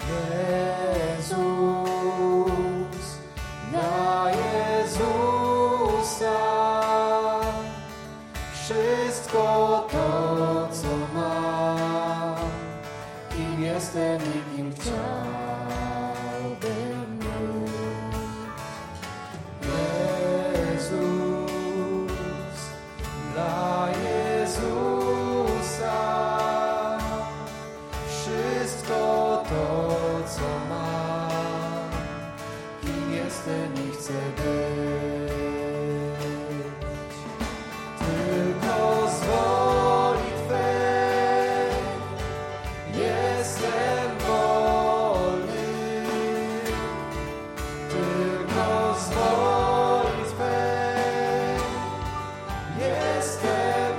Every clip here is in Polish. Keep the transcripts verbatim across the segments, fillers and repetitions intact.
Jezus, dla Jezusa wszystko to, co mam, kim jestem i kim chciałbym być. Jezus, dla Jezusa wszystko to, co mam, kim jestem i chcę być. Tylko z woli Twej jestem wolny. Tylko z woli Twej jestem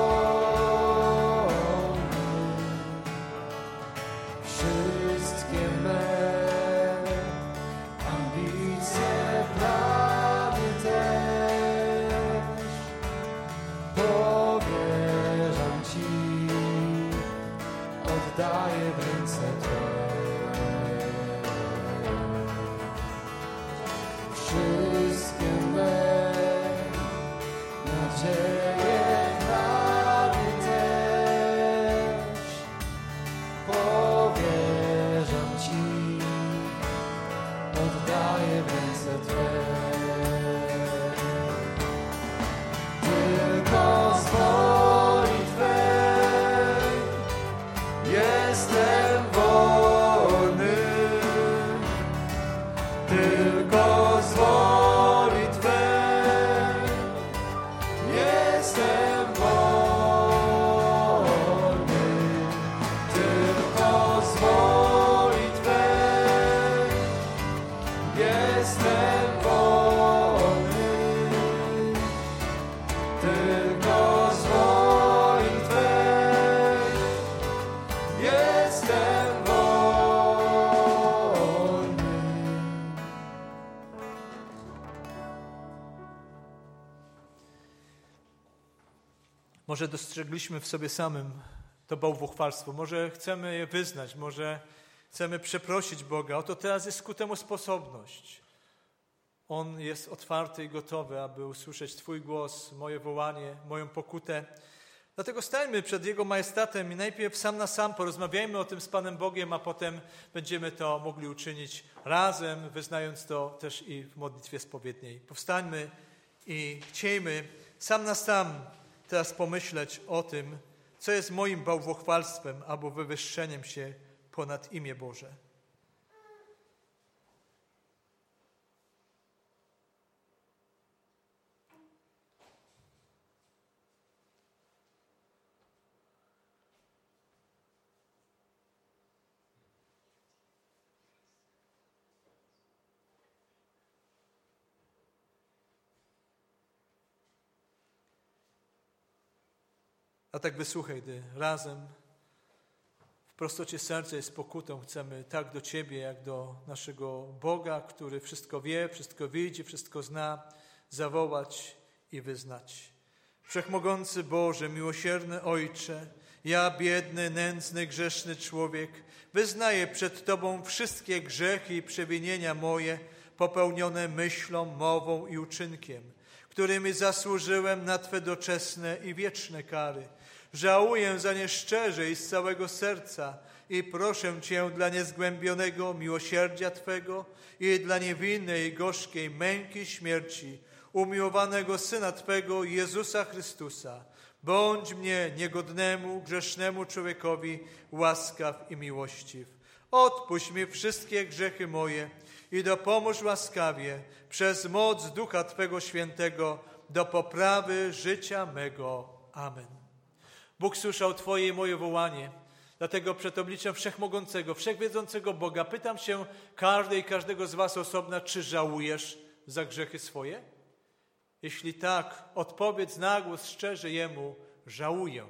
wolny. Wszystkie me ambicje, plany też powierzam Ci, oddaję w ręce Twe. Wszystkie me nadzieje, plany też powierzam Ci, oddaję w ręce Twe. Tylko z woli Twej jestem wolny. Tylko z woli Twej jestem wolny. Tylko z woli Twej jestem wolny. Tylko z woli Twej jestem wolny. Może dostrzegliśmy w sobie samym to bałwochwalstwo, może chcemy je wyznać, może chcemy przeprosić Boga. Oto teraz jest ku temu sposobność. On jest otwarty i gotowy, aby usłyszeć Twój głos, moje wołanie, moją pokutę. Dlatego stańmy przed Jego majestatem i najpierw sam na sam porozmawiajmy o tym z Panem Bogiem, a potem będziemy to mogli uczynić razem, wyznając to też i w modlitwie spowiedniej. Powstańmy i chciejmy sam na sam teraz pomyśleć o tym, co jest moim bałwochwalstwem albo wywyższeniem się ponad imię Boże. A tak wysłuchaj, gdy razem w prostocie serca i z pokutą chcemy tak do Ciebie, jak do naszego Boga, który wszystko wie, wszystko widzi, wszystko zna, zawołać i wyznać. Wszechmogący Boże, miłosierny Ojcze, ja biedny, nędzny, grzeszny człowiek, wyznaję przed Tobą wszystkie grzechy i przewinienia moje, popełnione myślą, mową i uczynkiem, którymi zasłużyłem na Twe doczesne i wieczne kary. Żałuję za nie szczerze i z całego serca i proszę Cię dla niezgłębionego miłosierdzia Twego i dla niewinnej i gorzkiej męki śmierci umiłowanego Syna Twego, Jezusa Chrystusa. Bądź mnie, niegodnemu, grzesznemu człowiekowi, łaskaw i miłościw. Odpuść mi wszystkie grzechy moje i dopomóż łaskawie przez moc Ducha Twego Świętego do poprawy życia mego. Amen. Bóg słyszał Twoje i moje wołanie, dlatego przed obliczem Wszechmogącego, Wszechwiedzącego Boga pytam się każdej i każdego z Was osobna, czy żałujesz za grzechy swoje? Jeśli tak, odpowiedz na głos szczerze Jemu, żałuję.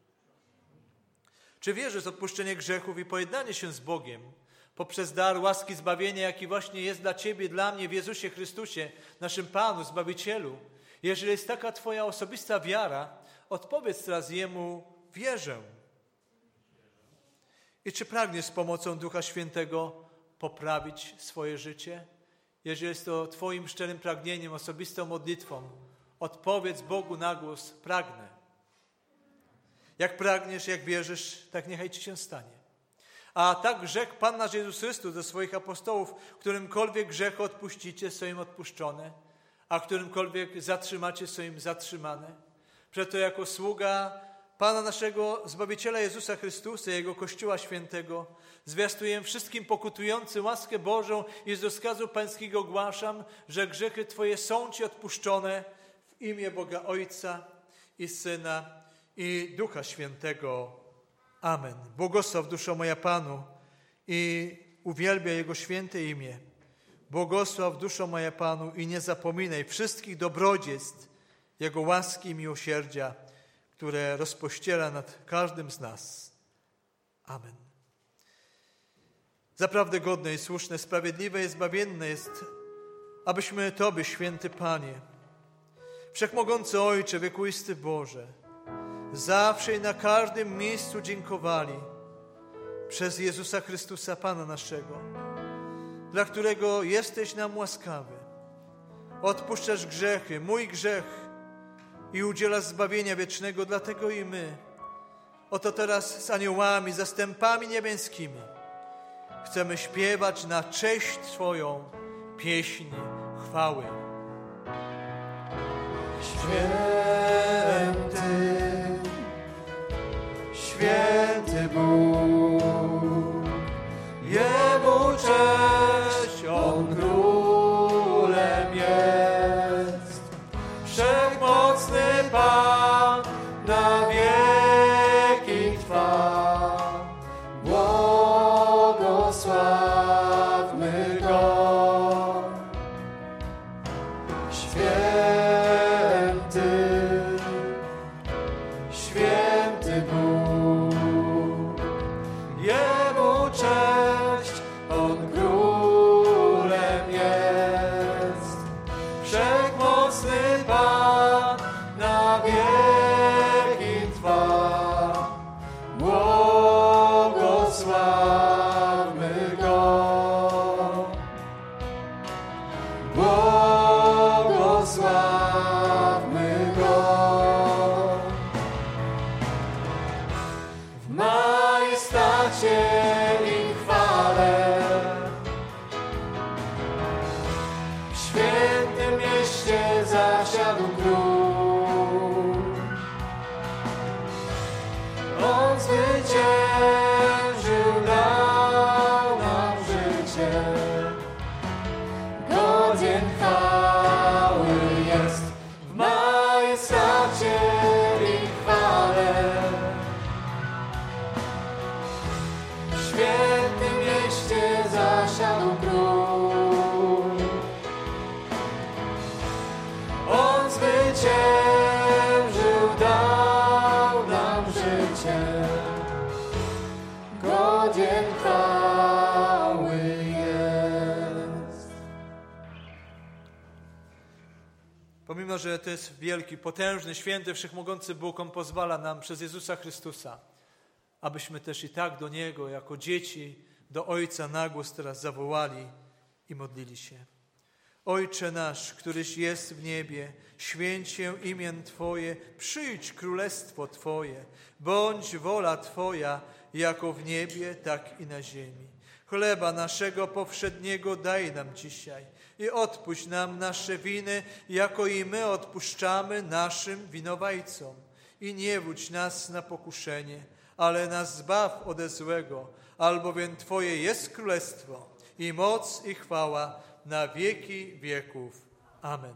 Czy wierzysz w odpuszczenie grzechów i pojednanie się z Bogiem poprzez dar łaski zbawienia, jaki właśnie jest dla Ciebie, dla mnie w Jezusie Chrystusie, naszym Panu, Zbawicielu? Jeżeli jest taka Twoja osobista wiara, odpowiedz teraz Jemu, wierzę. I czy pragniesz z pomocą Ducha Świętego poprawić swoje życie? Jeżeli jest to Twoim szczerym pragnieniem, osobistą modlitwą, odpowiedz Bogu na głos: pragnę. Jak pragniesz, jak wierzysz, tak niechaj Ci się stanie. A tak rzekł Pan nasz Jezus Chrystus do swoich apostołów: którymkolwiek grzechy odpuścicie, są im odpuszczone, a którymkolwiek zatrzymacie, są im zatrzymane. Przeto jako sługa Pana naszego Zbawiciela Jezusa Chrystusa i Jego Kościoła Świętego zwiastuję wszystkim pokutującym łaskę Bożą i z rozkazu Pańskiego ogłaszam, że grzechy Twoje są Ci odpuszczone w imię Boga Ojca i Syna i Ducha Świętego. Amen. Błogosław duszo moja Panu i uwielbiaj Jego święte imię. Błogosław duszo moja Panu i nie zapominaj wszystkich dobrodziejstw Jego łaski i miłosierdzia, które rozpościera nad każdym z nas. Amen. Zaprawdę godne i słuszne, sprawiedliwe i zbawienne jest, abyśmy Tobie, święty Panie, wszechmogący Ojcze, wiekuisty Boże, zawsze i na każdym miejscu dziękowali przez Jezusa Chrystusa, Pana naszego, dla którego jesteś nam łaskawy. Odpuszczasz grzechy, mój grzech, i udzielasz zbawienia wiecznego, dlatego i my, oto teraz z aniołami, zastępami niebieskimi, chcemy śpiewać na cześć Twoją pieśń chwały. Święty, święty Bóg, Jemu cześć, On królem jest. Wszechmocny Pan na wieki trwa, błogosławmy Go. Święty, święty Bóg, Jemu cześć, On królem jest. Wszechmocny Pan na wieki trwa, błogosławmy Go. Błogosławmy Go. W majestacie i chwale, w świętym mieście zasiadł król. On zwyciężył, dał nam życie, godzien chwały jest. W majestacie i chwale, w świętym mieście zasiadł król. On zwyciężył, dał nam życie, godzien chwały jest. Pomimo, że to jest wielki, potężny, święty, wszechmogący Bóg, On pozwala nam przez Jezusa Chrystusa, abyśmy też i tak do Niego, jako dzieci, do Ojca na głos teraz zawołali i modlili się. Ojcze nasz, któryś jest w niebie, święć się imię Twoje, przyjdź królestwo Twoje, bądź wola Twoja, jako w niebie, tak i na ziemi. Chleba naszego powszedniego daj nam dzisiaj i odpuść nam nasze winy, jako i my odpuszczamy naszym winowajcom. I nie wódź nas na pokuszenie, ale nas zbaw ode złego, albowiem Twoje jest królestwo i moc i chwała na wieki wieków. Amen.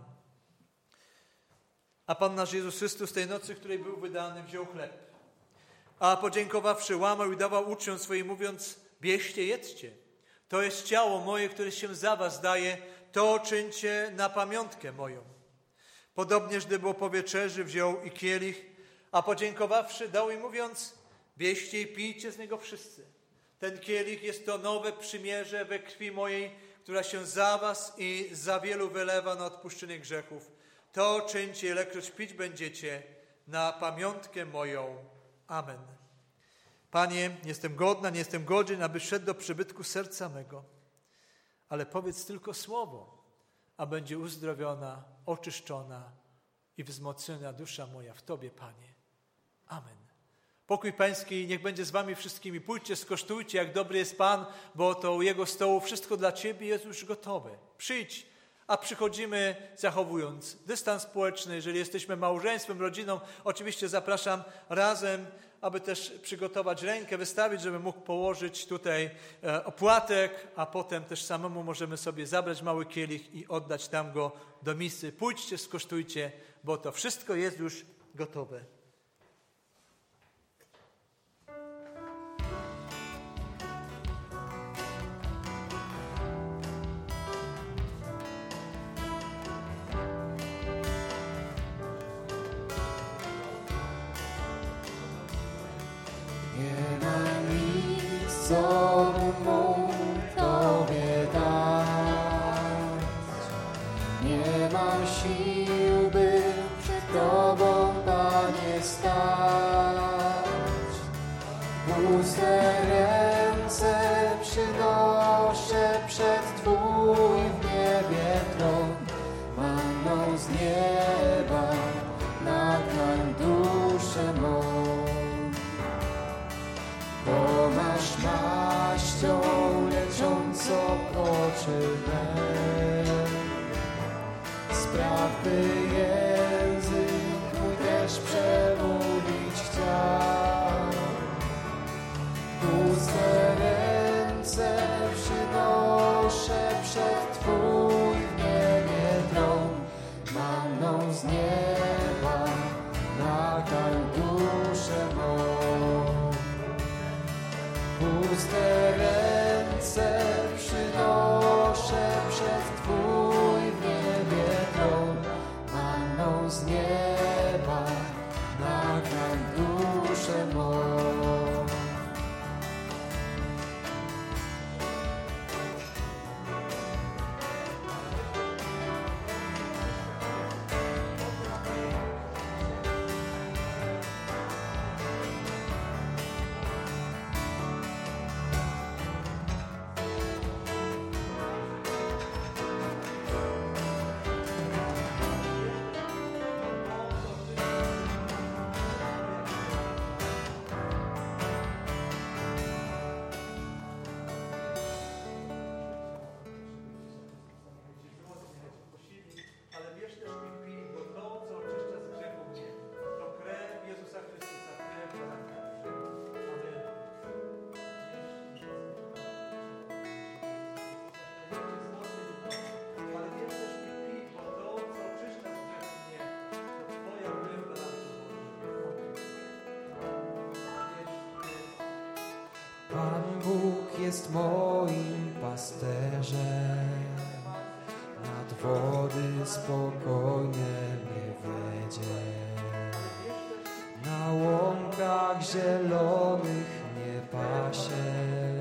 A Pan nasz Jezus Chrystus tej nocy, w której był wydany, wziął chleb, a podziękowawszy łamał i dawał uczniom swoim, mówiąc: bierzcie, jedzcie. To jest ciało moje, które się za was daje, to czyńcie na pamiątkę moją. Podobnież, gdy było po wieczerzy, wziął i kielich, a podziękowawszy dał im, mówiąc: bierzcie i pijcie z niego wszyscy. Ten kielich jest to nowe przymierze we krwi mojej, która się za was i za wielu wylewa na odpuszczenie grzechów. To czyńcie, ilekroć pić będziecie, na pamiątkę moją. Amen. Panie, nie jestem godna, nie jestem godzien, aby szedł do przybytku serca mego. Ale powiedz tylko słowo, a będzie uzdrowiona, oczyszczona i wzmocniona dusza moja w Tobie, Panie. Amen. Pokój Pański niech będzie z wami wszystkimi. Pójdźcie, skosztujcie, jak dobry jest Pan, bo to u Jego stołu wszystko dla Ciebie jest już gotowe. Przyjdź, a przychodzimy zachowując dystans społeczny. Jeżeli jesteśmy małżeństwem, rodziną, oczywiście zapraszam razem, aby też przygotować rękę, wystawić, żeby mógł położyć tutaj opłatek, a potem też samemu możemy sobie zabrać mały kielich i oddać tam go do misy. Pójdźcie, skosztujcie, bo to wszystko jest już gotowe. Co bym mógł Tobie dać? Nie mam sił, by przed Tobą, Panie, stać. Puste ręce przynoszę przed Twój w niebie tron. Manną z nieba nakarm duszę mą. Bo masz maścią leczącą oczy me. Spraw, by język mój też przemówić chciał. Puste ręce przynoszę przed Twój w niebie tron. Manną z nieba nakarm duszę mą. Puste ręce przynoszę przed Twój w niebie tron. Manną z nieba nakarm duszę mą. Pan Bóg jest moim pasterzem, nad wody spokojnie mnie wiedzie. Na łąkach zielonych mnie pasie,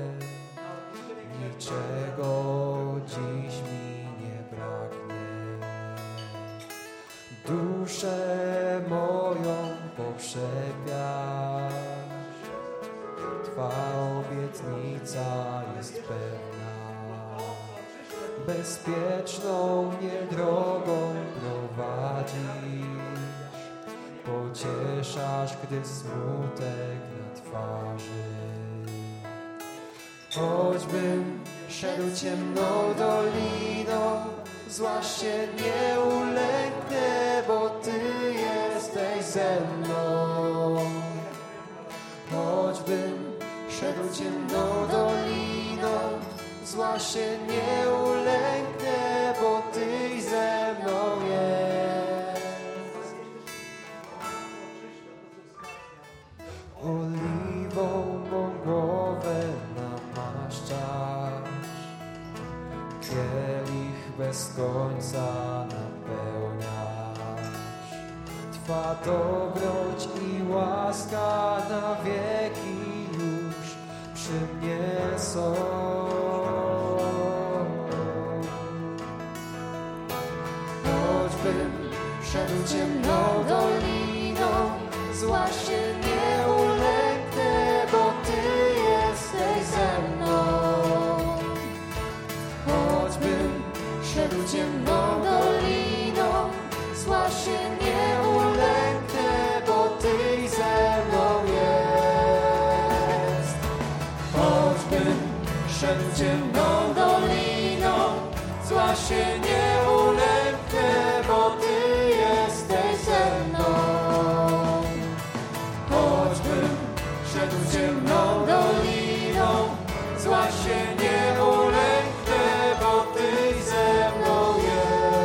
niczego dziś mi nie braknie. Duszę moją pokrzepiasz, Twa obietnica jest pewna. Bezpieczną mnie drogą prowadzisz, pocieszasz, gdy smutek na twarzy. Choćbym szedł ciemną doliną, zła się nie ulęknę, bo Ty jesteś ze mną. Choćbym szedł ciemną doliną, zła się nie ulęknę, bo Tyś ze mną jest. Oliwą mą głowę namaszczasz, kielich bez końca napełniasz. Twa dobroć i łaska na wieki już przy mnie są. Choćbym szedł ciemną doliną, zła się nie ulęknę, bo się nie ulęknę, bo Ty jesteś ze mną. Choćbym szedł ciemną doliną, zła się nie ulęknę, bo Ty ze mną jest.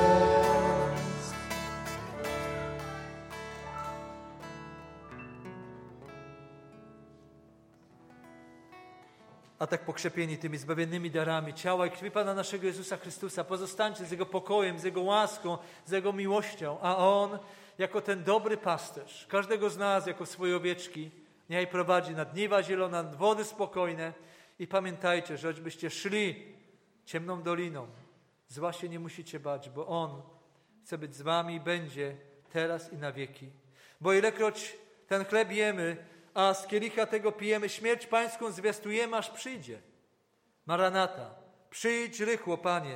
A tak pokrzepieni tymi zbawiennymi darami ciała i krwi Pana naszego Jezusa Chrystusa, pozostańcie z Jego pokojem, z Jego łaską, z Jego miłością, a On, jako ten dobry pasterz, każdego z nas, jako swoje owieczki, niechaj prowadzi nad niwa zielone, nad wody spokojne i pamiętajcie, że choćbyście szli ciemną doliną, zła się nie musicie bać, bo On chce być z wami i będzie teraz i na wieki. Bo ilekroć ten chleb jemy, a z kielicha tego pijemy, śmierć Pańską zwiastujemy, aż przyjdzie. Maranata, przyjdź rychło, Panie.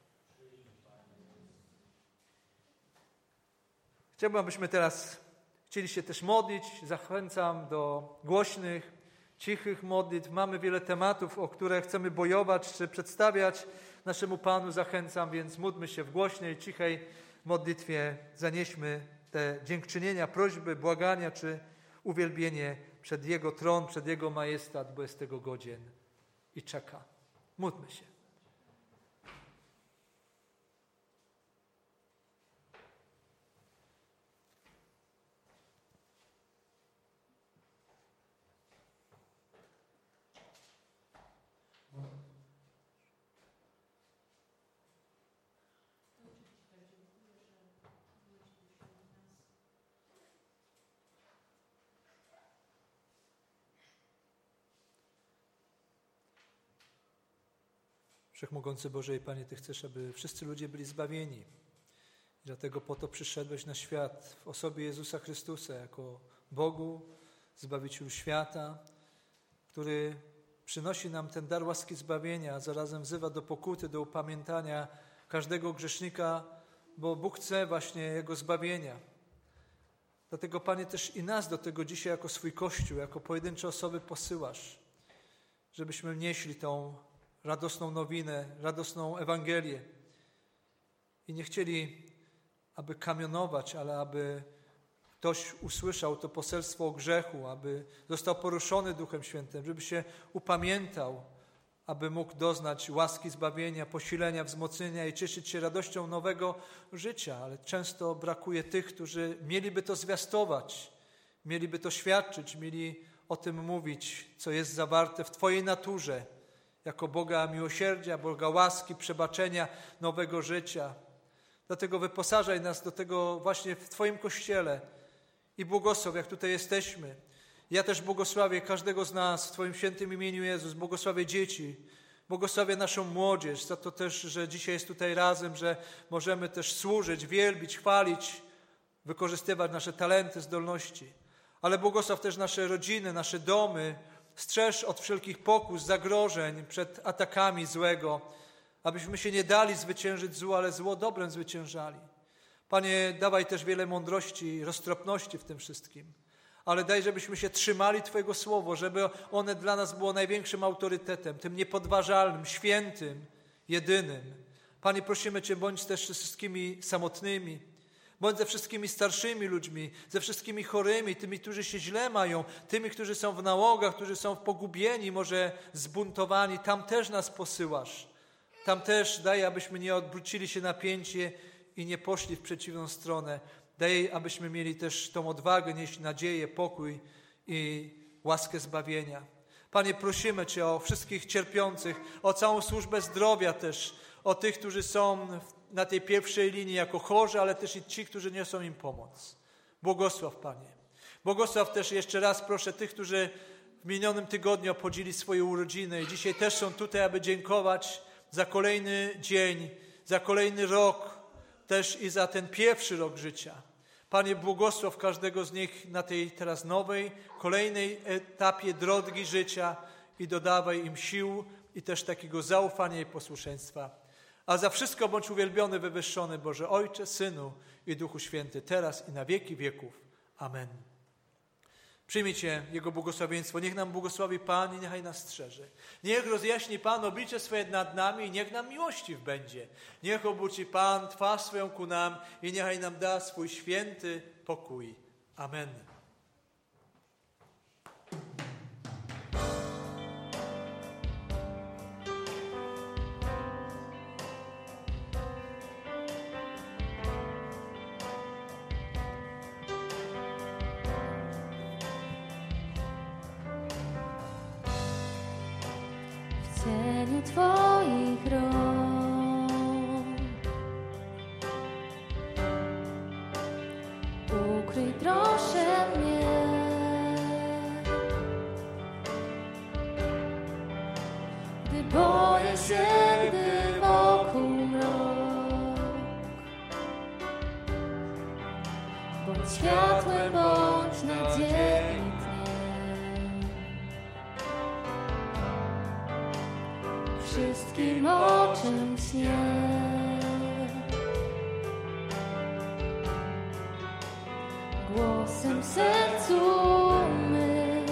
Chciałbym, abyśmy teraz chcieli się też modlić. Zachęcam do głośnych, cichych modlitw. Mamy wiele tematów, o które chcemy bojować czy przedstawiać naszemu Panu. Zachęcam, więc módlmy się w głośnej, cichej modlitwie. Zanieśmy te dziękczynienia, prośby, błagania czy uwielbienie przed Jego tron, przed Jego majestat, bo jest tego godzien i czeka. Módlmy się. Wszechmogący Boże i Panie, Ty chcesz, aby wszyscy ludzie byli zbawieni. Dlatego po to przyszedłeś na świat w osobie Jezusa Chrystusa jako Bogu, Zbawicielu świata, który przynosi nam ten dar łaski zbawienia, a zarazem wzywa do pokuty, do upamiętania każdego grzesznika, bo Bóg chce właśnie Jego zbawienia. Dlatego, Panie, też i nas do tego dzisiaj jako swój Kościół, jako pojedyncze osoby posyłasz, żebyśmy nieśli tą radosną nowinę, radosną Ewangelię. I nie chcieli, aby kamionować, ale aby ktoś usłyszał to poselstwo o grzechu, aby został poruszony Duchem Świętym, żeby się upamiętał, aby mógł doznać łaski zbawienia, posilenia, wzmocnienia i cieszyć się radością nowego życia. Ale często brakuje tych, którzy mieliby to zwiastować, mieliby to świadczyć, mieli o tym mówić, co jest zawarte w Twojej naturze, jako Boga miłosierdzia, Boga łaski, przebaczenia, nowego życia. Dlatego wyposażaj nas do tego właśnie w Twoim Kościele i błogosław, jak tutaj jesteśmy. Ja też błogosławię każdego z nas w Twoim świętym imieniu Jezus, błogosławię dzieci, błogosławię naszą młodzież, za to też, że dzisiaj jest tutaj razem, że możemy też służyć, wielbić, chwalić, wykorzystywać nasze talenty, zdolności. Ale błogosław też nasze rodziny, nasze domy, strzeż od wszelkich pokus, zagrożeń, przed atakami złego, abyśmy się nie dali zwyciężyć złu, ale zło dobrem zwyciężali. Panie, dawaj też wiele mądrości, roztropności w tym wszystkim, ale daj, żebyśmy się trzymali Twojego słowa, żeby one dla nas było największym autorytetem, tym niepodważalnym, świętym, jedynym. Panie, prosimy Cię, bądź też ze wszystkimi samotnymi, bądź ze wszystkimi starszymi ludźmi, ze wszystkimi chorymi, tymi, którzy się źle mają, tymi, którzy są w nałogach, którzy są pogubieni, może zbuntowani. Tam też nas posyłasz. Tam też daj, abyśmy nie odwrócili się na pięcie i nie poszli w przeciwną stronę. Daj, abyśmy mieli też tą odwagę, nieść nadzieję, pokój i łaskę zbawienia. Panie, prosimy Cię o wszystkich cierpiących, o całą służbę zdrowia też, o tych, którzy są na tej pierwszej linii jako chorzy, ale też i ci, którzy niosą im pomoc. Błogosław, Panie. Błogosław też jeszcze raz proszę tych, którzy w minionym tygodniu obchodzili swoje urodziny i dzisiaj też są tutaj, aby dziękować za kolejny dzień, za kolejny rok, też i za ten pierwszy rok życia. Panie, błogosław każdego z nich na tej teraz nowej, kolejnej etapie drogi życia i dodawaj im sił i też takiego zaufania i posłuszeństwa. A za wszystko bądź uwielbiony, wywyższony Boże Ojcze, Synu i Duchu Święty, teraz i na wieki wieków. Amen. Przyjmijcie Jego błogosławieństwo. Niech nam błogosławi Pan i niechaj nas strzeże. Niech rozjaśni Pan oblicze swoje nad nami i niech nam miłościw będzie. Niech obróci Pan twarz swoją ku nam i niechaj nam da swój święty pokój. Amen. W cieniu Twoich rąk ukryj proszę mnie, gdy boję się, gdy wokół mrok. Bądź światłem, bądź nadzieją. Wszystkim oczom śnie. Głosem w sercu mym,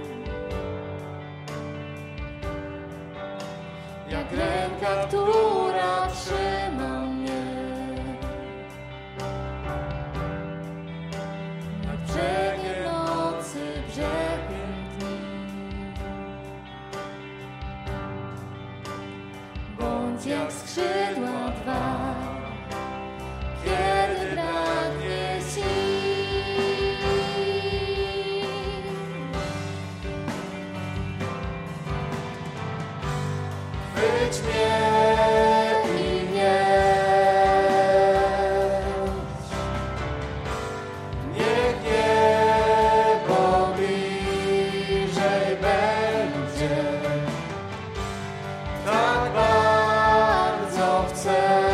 jak ręka, która trzyma mnie. Nad brzegiem nocy, brzegiem dni. Bądź jak skrzydła dwa, kiedy braknie sił. Chwyć mnie i nieś. Niech niebo bliżej będzie. Tak bardzo chcę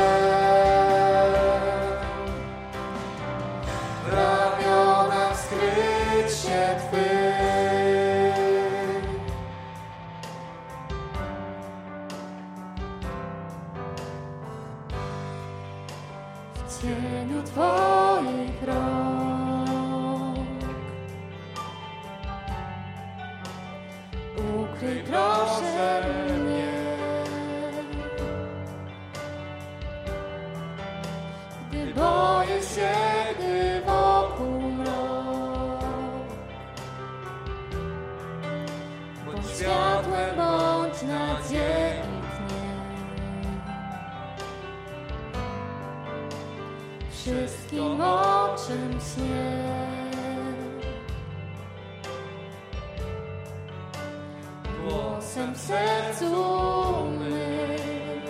w ramionach skryć się Twych. W cieniu Twoich rąk ukryj proszę mnie, gdy boję się, gdy wokół mrok. Bądź światłem, bądź nadziei dnie. Wszystkim oczom śnie. Głosem w sercu mym,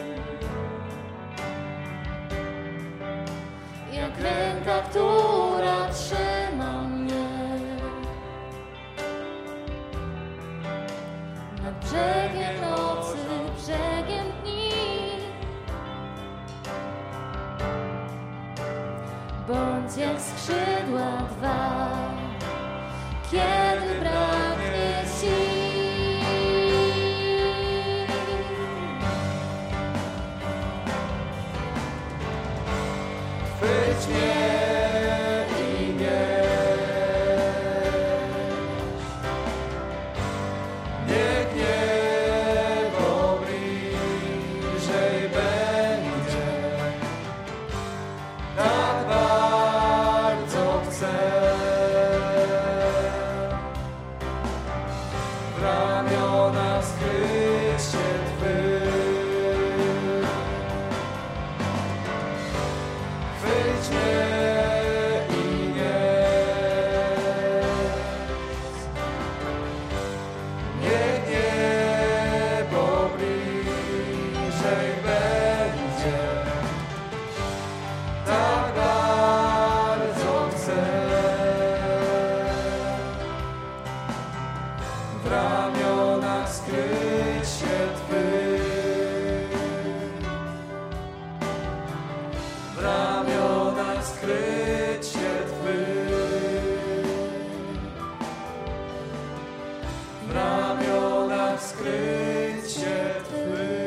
jak ręka, która trzyma mnie. Nad brzegiem nocy, brzegiem dni. Bądź jak skrzydła dwa, kiedy braknie sił. Chwyć mnie i nieś. Niech niebo bliżej będzie. Tak bardzo chcę w ramionach skryć się Twych. Chwyć mnie i nieś. Niech niebo bliżej będzie. Tak bardzo chcę w ramionach skryć się Twych. W ramionach skryć się Twych. W ramionach skryć się Twych.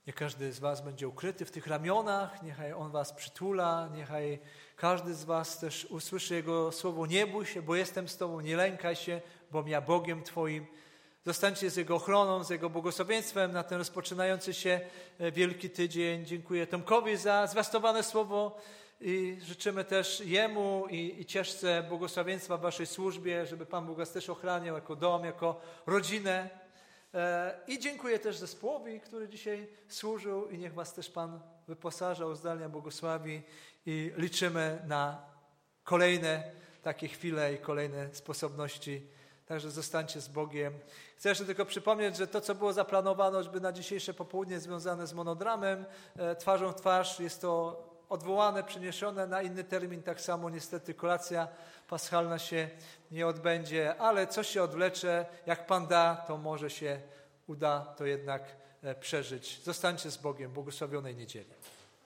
Niech każdy z was będzie ukryty w tych ramionach, niechaj On was przytula, niechaj każdy z was też usłyszy Jego słowo: nie bój się, bo jestem z tobą, nie lękaj się, bo ja Bogiem twoim. Zostańcie z Jego ochroną, z Jego błogosławieństwem na ten rozpoczynający się Wielki Tydzień. Dziękuję Tomkowi za zwiastowane słowo i życzymy też Jemu i, i cieszce błogosławieństwa w waszej służbie, żeby Pan Bóg was też ochraniał jako dom, jako rodzinę. I dziękuję też zespołowi, który dzisiaj służył i niech was też Pan wyposaża, uzdalnia, błogosławi i liczymy na kolejne takie chwile i kolejne sposobności. Także zostańcie z Bogiem. Chcę jeszcze tylko przypomnieć, że to, co było zaplanowane, żeby na dzisiejsze popołudnie związane z monodramem, e, twarzą w twarz, jest to odwołane, przeniesione na inny termin. Tak samo niestety kolacja paschalna się nie odbędzie, ale coś się odwlecze. Jak Pan da, to może się uda to jednak e, przeżyć. Zostańcie z Bogiem. Błogosławionej niedzieli.